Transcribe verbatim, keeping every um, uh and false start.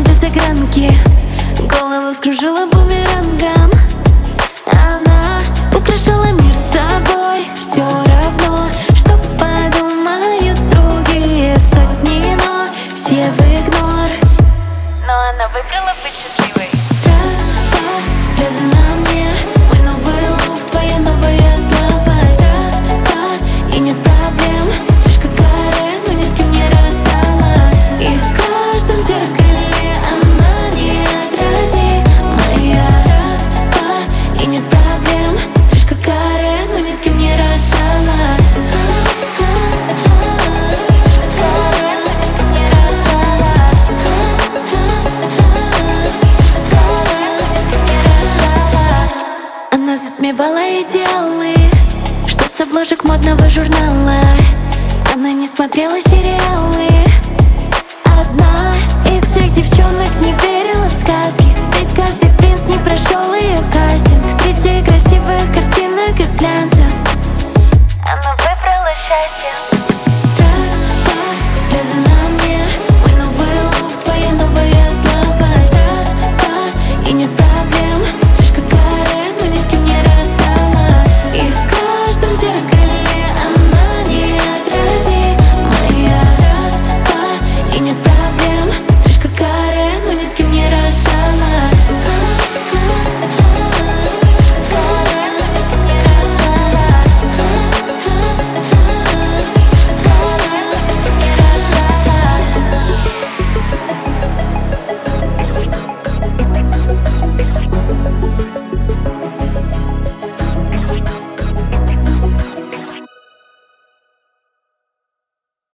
без огранки, голову вскружила бумерангом. Она украшала мир собой, все равно, что подумают другие сотни, но все в игнор. Но она выбрала быть счастливой. Раз, два, взгляды на мне, мой новый лук, твоя новая слабость. Раз, два, и нет проблем, стрижка каре, но ни с кем не рассталась. И в каждом зеркале она неотразимая. Раз, два, и нет проблем, стрижка каре, но ни с кем не рассталась. Она затмевала идеалы, что с обложек модного журнала. Она не смотрела сериалы,